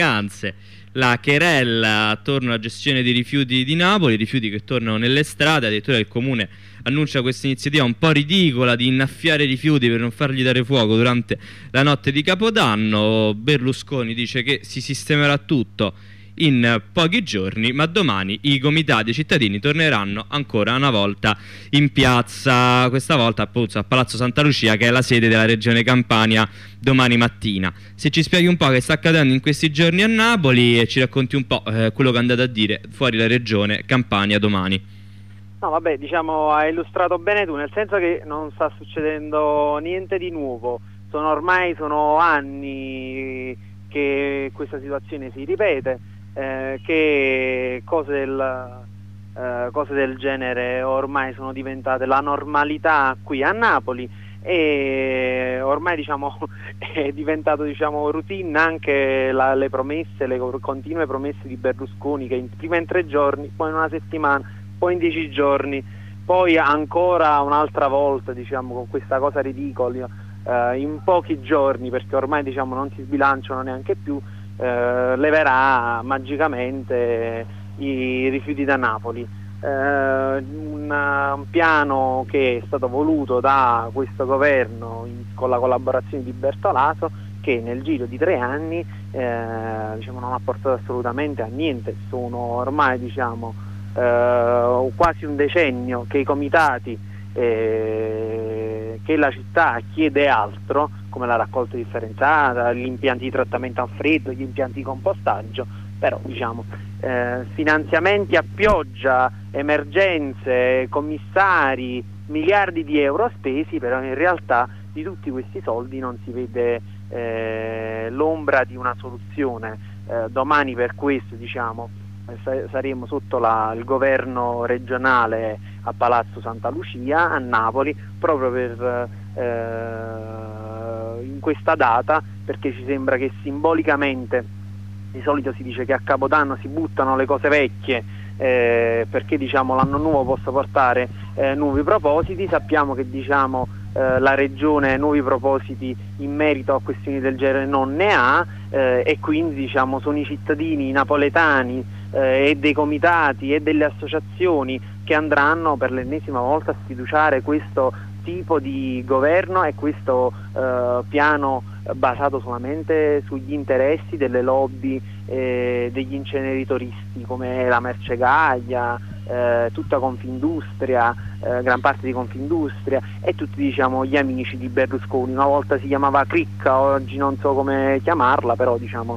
vacanze. La querella attorno alla gestione dei rifiuti di Napoli, rifiuti che tornano nelle strade. Addirittura il comune annuncia questa iniziativa un po' ridicola di innaffiare rifiuti per non fargli dare fuoco durante la notte di Capodanno. Berlusconi dice che si sistemerà tutto in pochi giorni, ma domani i comitati cittadini torneranno ancora una volta in piazza, questa volta appunto a Palazzo Santa Lucia, che è la sede della regione Campania, domani mattina. Se ci spieghi un po' che sta accadendo in questi giorni a Napoli e ci racconti un po' quello che andate a dire fuori la regione Campania domani. No, vabbè, diciamo, hai illustrato bene tu, nel senso che non sta succedendo niente di nuovo. Ormai sono anni che questa situazione si ripete, che cose del genere ormai sono diventate la normalità qui a Napoli, e ormai, diciamo, è diventato, diciamo, routine anche le promesse, le continue promesse di Berlusconi, che prima in 3 giorni, poi in una settimana, poi in 10 giorni, poi ancora un'altra volta, diciamo, con questa cosa ridicola, in pochi giorni, perché ormai, diciamo, non si sbilanciano neanche più, leverà magicamente i rifiuti da Napoli. Un piano che è stato voluto da questo governo con la collaborazione di Bertolaso, che nel giro di 3 anni diciamo, non ha portato assolutamente a niente. Sono ormai, diciamo, quasi un decennio che i comitati, che la città chiede altro, come la raccolta differenziata, gli impianti di trattamento a freddo, gli impianti di compostaggio, però, diciamo, finanziamenti a pioggia, emergenze, commissari, miliardi di euro spesi, però in realtà di tutti questi soldi non si vede l'ombra di una soluzione. Domani, per questo, diciamo, saremo sotto il governo regionale a Palazzo Santa Lucia a Napoli, proprio per in questa data, perché ci sembra che simbolicamente, di solito si dice che a Capodanno si buttano le cose vecchie, perché, diciamo, l'anno nuovo possa portare nuovi propositi. Sappiamo che, diciamo, la regione nuovi propositi in merito a questioni del genere non ne ha, e quindi, diciamo, sono i cittadini napoletani e dei comitati e delle associazioni che andranno per l'ennesima volta a sfiduciare questo tipo di governo e questo piano basato solamente sugli interessi delle lobby degli inceneritoristi, come la Mercegaglia, tutta Confindustria, gran parte di Confindustria, e tutti, diciamo, gli amici di Berlusconi. Una volta si chiamava cricca, oggi non so come chiamarla, però, diciamo,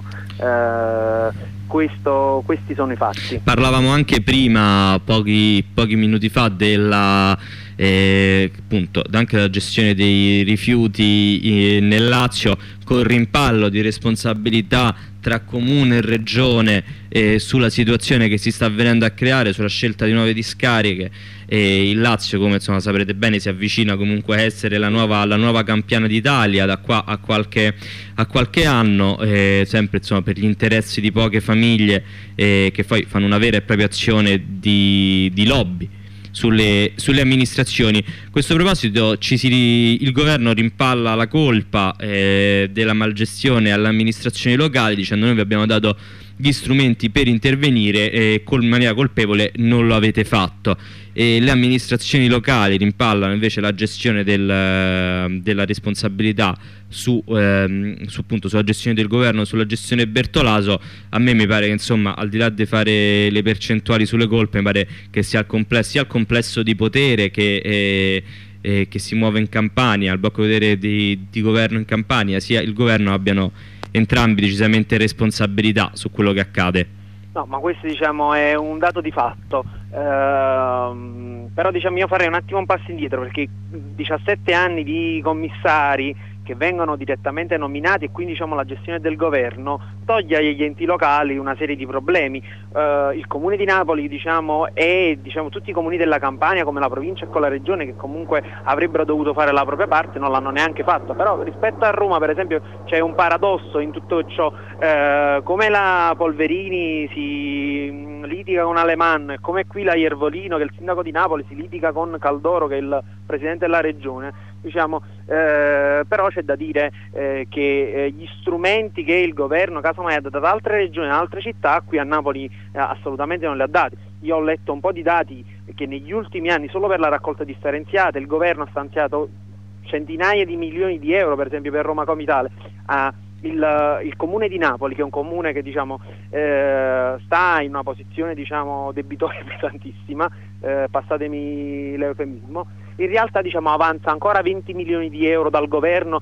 questi sono i fatti. Parlavamo anche prima, pochi minuti fa, della appunto anche la gestione dei rifiuti nel Lazio, con rimpallo di responsabilità tra comune e regione sulla situazione che si sta venendo a creare, sulla scelta di nuove discariche. Il Lazio, come, insomma, saprete bene, si avvicina comunque a essere la nuova Campiana d'Italia da qua a qualche anno, sempre, insomma, per gli interessi di poche famiglie che poi fanno una vera e propria azione di lobby sulle amministrazioni. A questo proposito il governo rimpalla la colpa della malgestione alle amministrazioni locali, dicendo: noi vi abbiamo dato gli strumenti per intervenire e in maniera colpevole non lo avete fatto. E le amministrazioni locali rimpallano invece la gestione della responsabilità appunto sulla gestione del governo, sulla gestione Bertolaso. A me mi pare che, insomma, al di là di fare le percentuali sulle colpe, mi pare che sia il complesso di potere che si muove in Campania, il blocco di potere di governo in Campania, sia il governo, abbiano entrambi decisamente responsabilità su quello che accade. No, ma questo, diciamo, è un dato di fatto, però, diciamo, io farei un attimo un passo indietro, perché 17 anni di commissari che vengono direttamente nominati, e quindi, diciamo, la gestione del governo toglie agli enti locali una serie di problemi. Il comune di Napoli, diciamo, e, diciamo, tutti i comuni della Campania, come la provincia e con la regione, che comunque avrebbero dovuto fare la propria parte, non l'hanno neanche fatto. Però rispetto a Roma, per esempio, c'è un paradosso in tutto ciò. Come la Polverini si litiga con Alemanno, e come qui la Iervolino, che è il sindaco di Napoli, si litiga con Caldoro, che è il presidente della regione, diciamo, però c'è da dire che gli strumenti che il governo casomai ha dato ad altre regioni, ad altre città, qui a Napoli assolutamente non li ha dati. Io ho letto un po' di dati che negli ultimi anni solo per la raccolta differenziata il governo ha stanziato centinaia di milioni di euro, per esempio per Roma Comitale. Il comune di Napoli, che è un comune che diciamo sta in una posizione diciamo debitoria pesantissima, passatemi l'eufemismo, in realtà diciamo avanza ancora 20 milioni di euro dal governo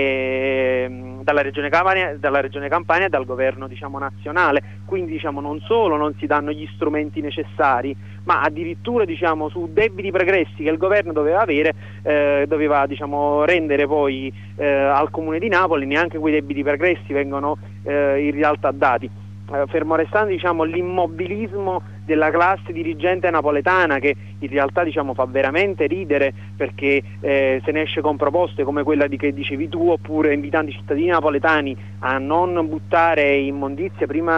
dalla regione Campania e dal governo diciamo nazionale, quindi diciamo non solo non si danno gli strumenti necessari, ma addirittura diciamo su debiti pregressi che il governo doveva avere, doveva diciamo rendere poi al comune di Napoli, neanche quei debiti pregressi vengono in realtà dati. Fermo restando diciamo l'immobilismo della classe dirigente napoletana, che in realtà diciamo fa veramente ridere, perché se ne esce con proposte come quella che dicevi tu, oppure invitando i cittadini napoletani a non buttare immondizia prima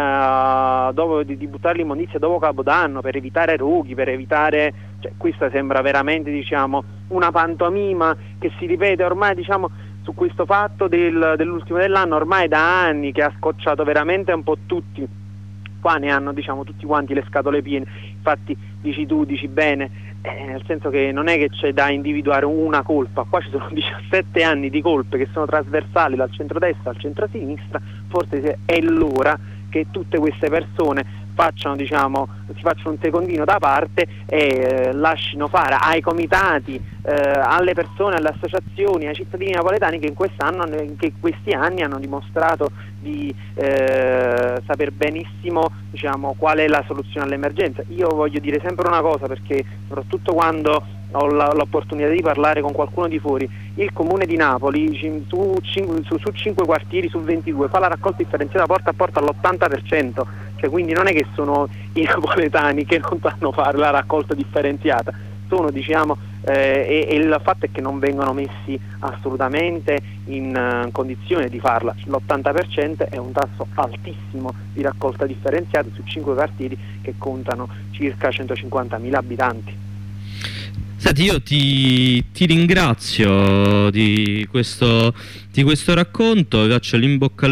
di buttare l'immondizia dopo Capodanno, per evitare roghi, per evitare, cioè, questa sembra veramente diciamo una pantomima che si ripete ormai diciamo su questo fatto dell'ultimo dell'anno ormai da anni, che ha scocciato veramente un po' tutti. Qua ne hanno diciamo tutti quanti le scatole piene. Infatti dici bene, nel senso che non è che c'è da individuare una colpa, qua ci sono 17 anni di colpe che sono trasversali dal centrodestra al centrosinistra. Forse è l'ora che tutte queste persone si facciano un secondino da parte e lascino fare ai comitati, alle persone, alle associazioni, ai cittadini napoletani che in questi anni hanno dimostrato di saper benissimo diciamo qual è la soluzione all'emergenza. Io voglio dire sempre una cosa, perché soprattutto quando ho l'opportunità di parlare con qualcuno di fuori, il comune di Napoli su 5 quartieri su 22 fa la raccolta differenziata porta a porta all'80%, cioè quindi non è che sono i napoletani che non sanno fare la raccolta differenziata, sono diciamo e il fatto è che non vengono messi assolutamente in condizione di farla. L'80% è un tasso altissimo di raccolta differenziata su 5 quartieri che contano circa 150.000 abitanti. Senti, io ti ringrazio di questo racconto, vi faccio l'in bocca al